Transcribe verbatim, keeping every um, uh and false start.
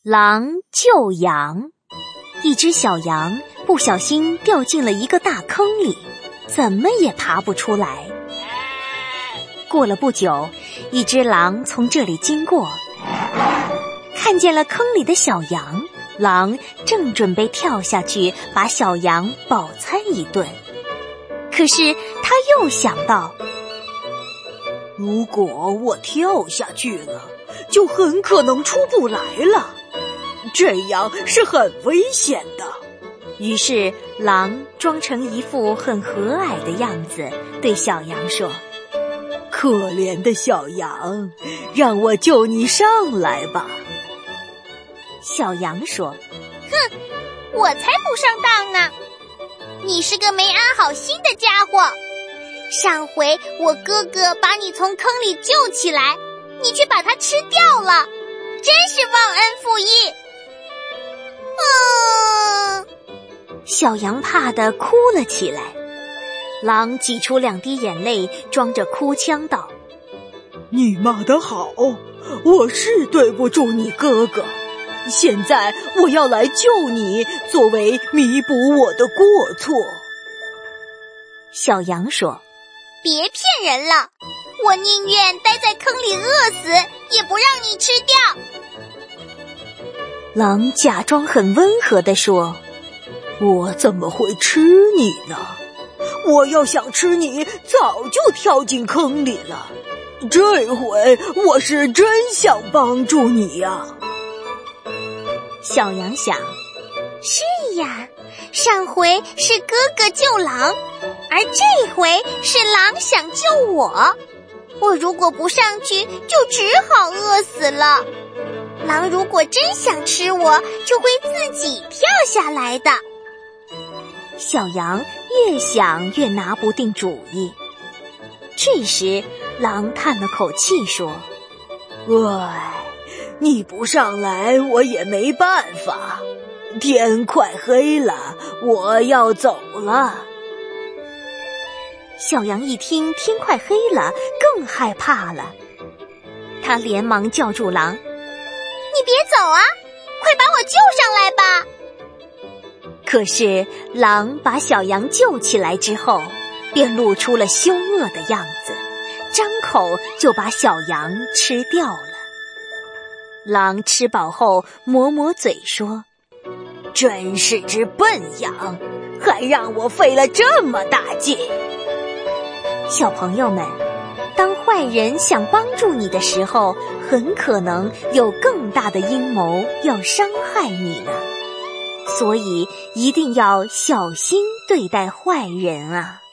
狼救羊。一只小羊不小心掉进了一个大坑里，怎么也爬不出来。过了不久，一只狼从这里经过，看见了坑里的小羊，狼正准备跳下去把小羊饱餐一顿。可是他又想到， 如果我跳下去了，就很可能出不来了，这样是很危险的。 于是狼装成一副很和蔼的样子，对小羊说： 可怜的小羊，让我救你上来吧。 小羊说： 哼，我才不上当呢！你是个没安好心的家伙。上回我哥哥把你从坑里救起来，你却把它吃掉了，真是忘恩负义。嗯， 小羊怕得哭了起来。狼挤出两滴眼泪，装着哭腔道： 你骂得好，我是对不住你哥哥，现在我要来救你，作为弥补我的过错。 小羊说： 别骗人了，我宁愿待在坑里饿死，也不让你吃掉。 狼假装很温和地说： 我怎么会吃你呢？我要想吃你，早就跳进坑里了。这回我是真想帮助你呀。 小羊想， 是呀，上回是哥哥救狼，而这回是狼想救我。我如果不上去，就只好饿死了。狼如果真想吃我，就会自己跳下来的。 小羊越想越拿不定主意。这时狼叹了口气说： 唉，你不上来我也没办法，天快黑了，我要走了。 小羊一听天快黑了，更害怕了。他连忙叫住狼： 你别走啊，快把我救上来吧。 可是狼把小羊救起来之后，便露出了凶恶的样子，张口就把小羊吃掉了。狼吃饱后抹抹嘴说： 真是只笨羊，还让我费了这么大劲。 小朋友们，当坏人想帮助你的时候，很可能有更大的阴谋要伤害你呢。所以一定要小心对待坏人啊。